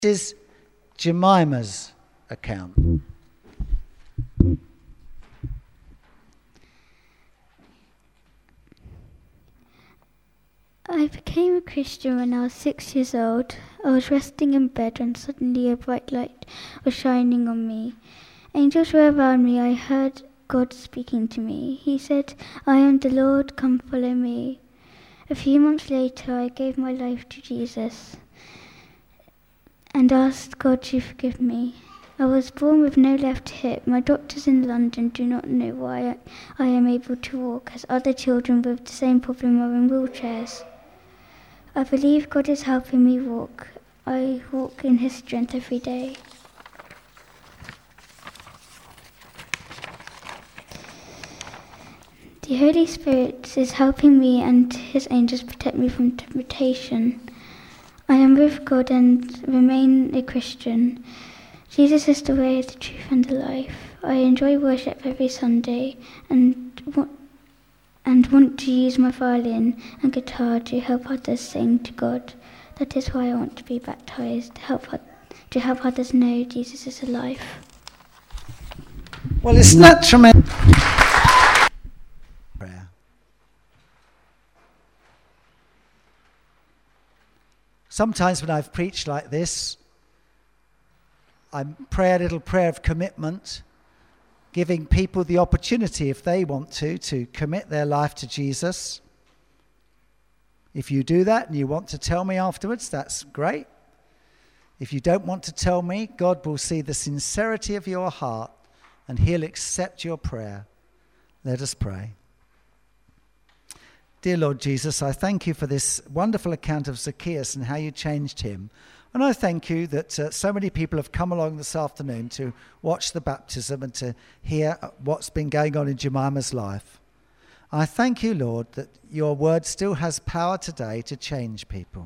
This is Jemima's account. I became a Christian when I was 6 years old. I was resting in bed when suddenly a bright light was shining on me. Angels were around me. I heard God speaking to me. He said, "I am the Lord, come follow me." A few months later, I gave my life to Jesus and asked God to forgive me. I was born with no left hip. My doctors in London do not know why I am able to walk, as other children with the same problem are in wheelchairs. I believe God is helping me walk. I walk in His strength every day. The Holy Spirit is helping me, and His angels protect me from temptation. I am with God and remain a Christian. Jesus is the way, the truth and the life. I enjoy worship every Sunday and want to use my violin and guitar to help others sing to God. That is why I want to be baptized, to help others know Jesus is alive. Well, isn't that tremendous? Prayer. Sometimes when I've preached like this, I pray a little prayer of commitment, giving people the opportunity, if they want to commit their life to Jesus. If you do that and you want to tell me afterwards, that's great. If you don't want to tell me, God will see the sincerity of your heart and He'll accept your prayer. Let us pray. Dear Lord Jesus, I thank you for this wonderful account of Zacchaeus and how you changed him. And I thank you that so many people have come along this afternoon to watch the baptism and to hear what's been going on in Jemima's life. I thank you, Lord, that your word still has power today to change people.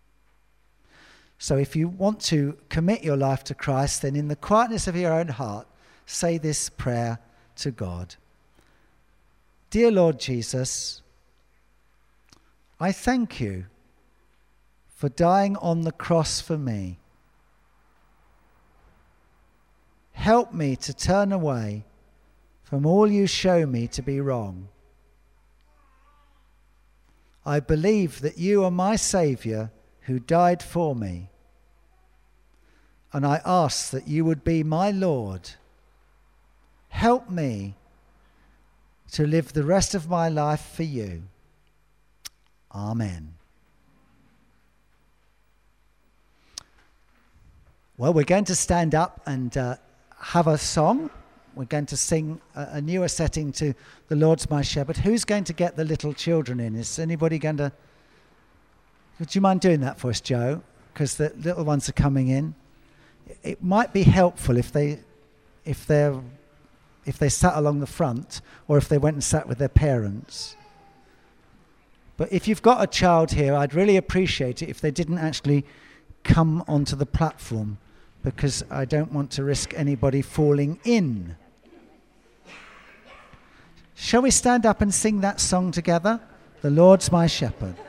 So if you want to commit your life to Christ, then in the quietness of your own heart, say this prayer to God. Dear Lord Jesus, I thank you for dying on the cross for me. Help me to turn away from all you show me to be wrong. I believe that you are my Saviour who died for me, and I ask that you would be my Lord. Help me to live the rest of my life for you. Amen. Well, we're going to stand up and have a song. We're going to sing a newer setting to The Lord's My Shepherd. Who's going to get the little children in? Is anybody going to... Would you mind doing that for us, Joe? Because the little ones are coming in. It might be helpful if they sat along the front or if they went and sat with their parents. But if you've got a child here, I'd really appreciate it if they didn't actually come onto the platform, because I don't want to risk anybody falling in. Shall we stand up and sing that song together? The Lord's my shepherd.